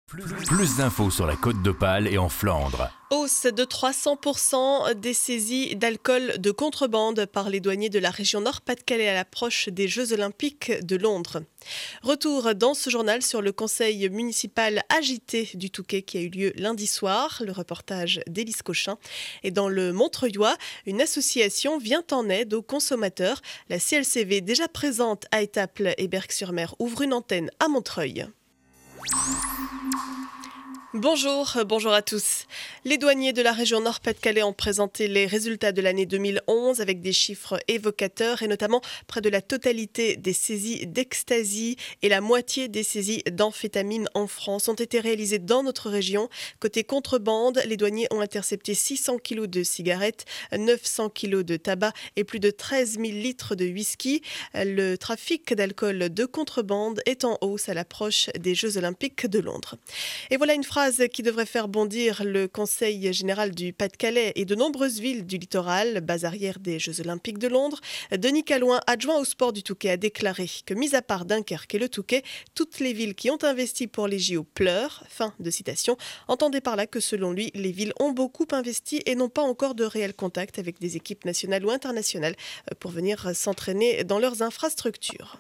Plus d'infos sur la Côte d'Opale et en Flandre. Hausse de 300% des saisies d'alcool de contrebande par les douaniers de la région Nord-Pas-de-Calais à l'approche des Jeux Olympiques de Londres. Retour dans ce journal sur le conseil municipal agité du Touquet qui a eu lieu lundi soir, le reportage d'Élise Cochin. Et dans le Montreuillois, une association vient en aide aux consommateurs. La CLCV, déjà présente à Étaples et Berck-sur-Mer, ouvre une antenne à Montreuil. Bonjour à tous. Les douaniers de la région Nord-Pas-de-Calais ont présenté les résultats de l'année 2011 avec des chiffres évocateurs et notamment près de la totalité des saisies d'ecstasy et la moitié des saisies d'amphétamines en France ont été réalisées dans notre région. Côté contrebande, les douaniers ont intercepté 600 kg de cigarettes, 900 kg de tabac et plus de 13 000 litres de whisky. Le trafic d'alcool de contrebande est en hausse à l'approche des Jeux Olympiques de Londres. Et voilà une phrase qui devrait faire bondir le Conseil général du Pas-de-Calais et de nombreuses villes du littoral, base arrière des Jeux Olympiques de Londres. Denis Calouin, adjoint au sport du Touquet, a déclaré que, mis à part Dunkerque et le Touquet, toutes les villes qui ont investi pour les JO pleurent. Fin de citation. Entendez par là que, selon lui, les villes ont beaucoup investi et n'ont pas encore de réel contact avec des équipes nationales ou internationales pour venir s'entraîner dans leurs infrastructures.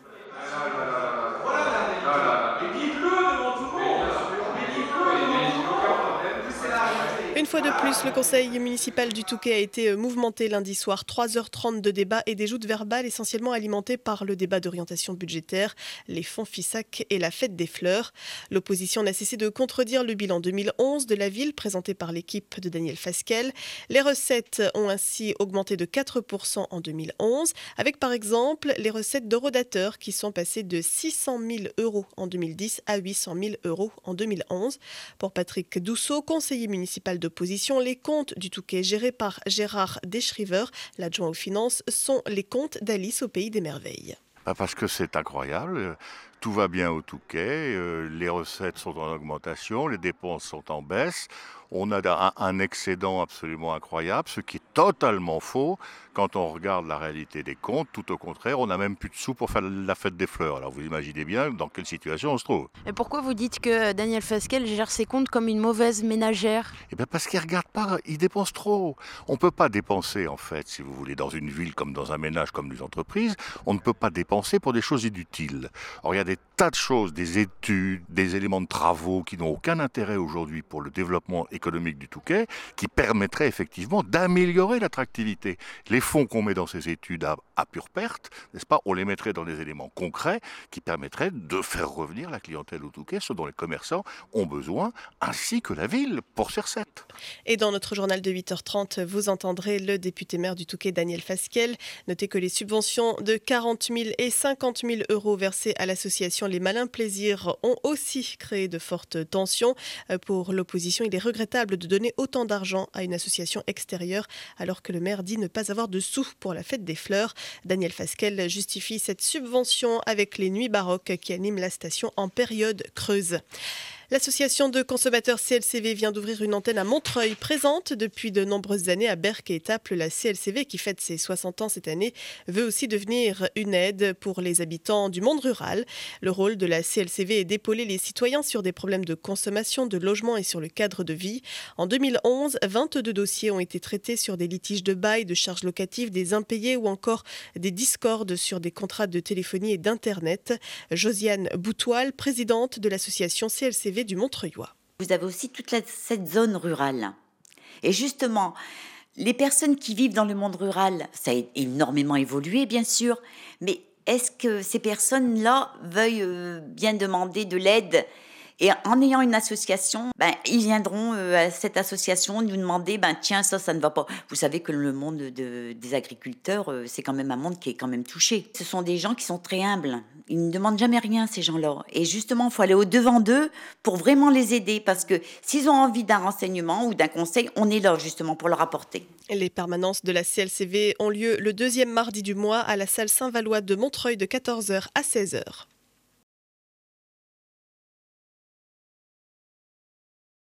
Une fois de plus, le conseil municipal du Touquet a été mouvementé lundi soir. 3h30 de débat et des joutes verbales essentiellement alimentées par le débat d'orientation budgétaire, les fonds FISAC et la fête des fleurs. L'opposition n'a cessé de contredire le bilan 2011 de la ville présenté par l'équipe de Daniel Fasquelle. Les recettes ont ainsi augmenté de 4% en 2011, avec par exemple les recettes d'Eurodateur qui sont passées de 600 000 € en 2010 à 800 000 € en 2011. Pour Patrick Dousseau, conseiller municipal d'opposition, les comptes du Touquet gérés par Gérard Deschriver, l'adjoint aux finances, sont les comptes d'Alice au Pays des Merveilles. Parce que c'est incroyable, tout va bien au Touquet, les recettes sont en augmentation, les dépenses sont en baisse, on a un excédent absolument incroyable, ce qui est totalement faux quand on regarde la réalité des comptes. Tout au contraire, on n'a même plus de sous pour faire la fête des fleurs. Alors vous imaginez bien dans quelle situation on se trouve. Et pourquoi vous dites que Daniel Fasquelle gère ses comptes comme une mauvaise ménagère ? Eh bien parce qu'il ne regarde pas, il dépense trop. On ne peut pas dépenser en fait, si vous voulez, dans une ville comme dans un ménage comme les entreprises, on ne peut pas dépenser pour des choses inutiles. Or il y a des tas de choses, des études, des éléments de travaux qui n'ont aucun intérêt aujourd'hui pour le développement économique du Touquet, qui permettraient effectivement d'améliorer l'attractivité. Les fonds qu'on met dans ces études à pure perte, n'est-ce pas, on les mettrait dans des éléments concrets qui permettraient de faire revenir la clientèle au Touquet, ce dont les commerçants ont besoin, ainsi que la ville pour ses recettes. Et dans notre journal de 8h30, vous entendrez le député maire du Touquet, Daniel Fasquelle. Notez que les subventions de 40 000 et 50 000 € versées à l'association Les Malins Plaisirs ont aussi créé de fortes tensions. Pour l'opposition, il est regrettable de donner autant d'argent à une association extérieure alors que le maire dit ne pas avoir de sous pour la fête des fleurs. Daniel Fasquelle justifie cette subvention avec les nuits baroques qui animent la station en période creuse. L'association de consommateurs CLCV vient d'ouvrir une antenne à Montreuil, présente depuis de nombreuses années à Berck et Étaples. La CLCV, qui fête ses 60 ans cette année, veut aussi devenir une aide pour les habitants du monde rural. Le rôle de la CLCV est d'épauler les citoyens sur des problèmes de consommation, de logement et sur le cadre de vie. En 2011, 22 dossiers ont été traités sur des litiges de bail, de charges locatives, des impayés ou encore des discordes sur des contrats de téléphonie et d'Internet. Josiane Boutoil, présidente de l'association CLCV du Montreuillois. Vous avez aussi toute cette zone rurale. Et justement, les personnes qui vivent dans le monde rural, ça a énormément évolué, bien sûr, mais est-ce que ces personnes-là veuillent bien demander de l'aide ? Et en ayant une association, ils viendront à cette association nous demander, tiens, ça ne va pas. Vous savez que le monde des agriculteurs, c'est quand même un monde qui est quand même touché. Ce sont des gens qui sont très humbles. Ils ne demandent jamais rien, ces gens-là. Et justement, il faut aller au-devant d'eux pour vraiment les aider. Parce que s'ils ont envie d'un renseignement ou d'un conseil, on est là justement pour leur apporter. Les permanences de la CLCV ont lieu le 2e mardi du mois à la salle Saint-Valois de Montreuil de 14h à 16h.